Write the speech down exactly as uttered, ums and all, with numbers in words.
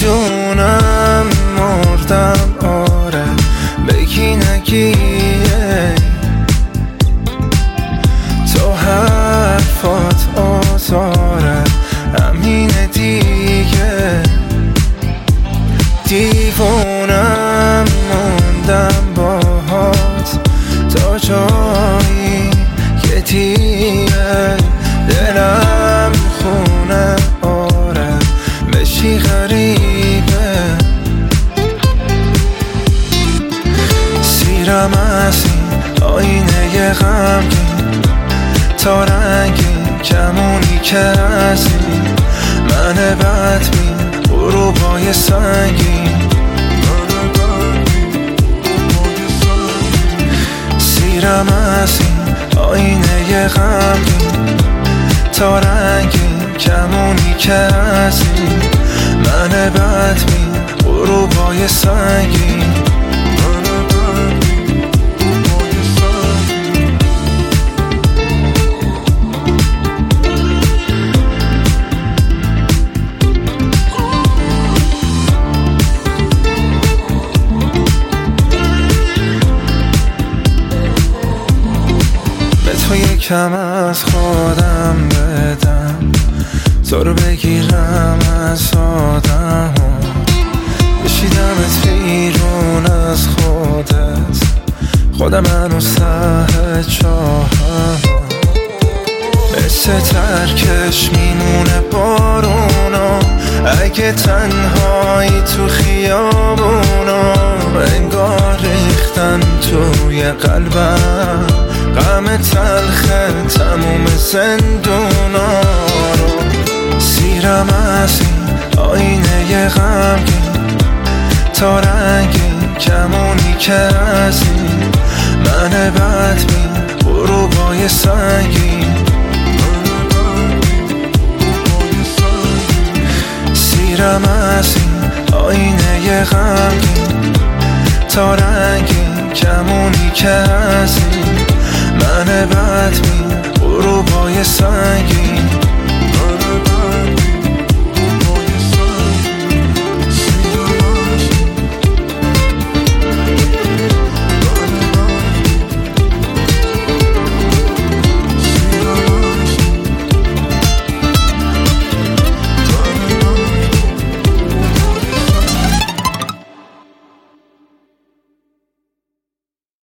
میدونم مردم، آره بگی نگی تو حرفات آزاره، همینه دیگه. دیوونم موندم باهات تا جایی که دیگه دلم خونه، آره بشی غریبه. سیرم از این آینه غمگین تا رنگین کمونی که از این من بدبین غروبای سنگین. سیرم از این آینه غمگین تا رنگین کمونی که از این من بدبین غروبای سنگین. تو یکم از خودم بدم، تو رو بگیرم از آدم، بشیدمت بیرون از خودت، خودم منو سه چاهم. مثل ترکش میمونه بارونا اگه تنهایی تو خیابونا، انگار ریختن توی قلبم غم تلخه تموم زندونا رو. سیرم از این آینه غمگین تا رنگین کمونی که از این من بدبین غروبای سنگین. سیرم از این آینه غمگین تا رنگین کمونی که از این من بدبین غروبای سنگین.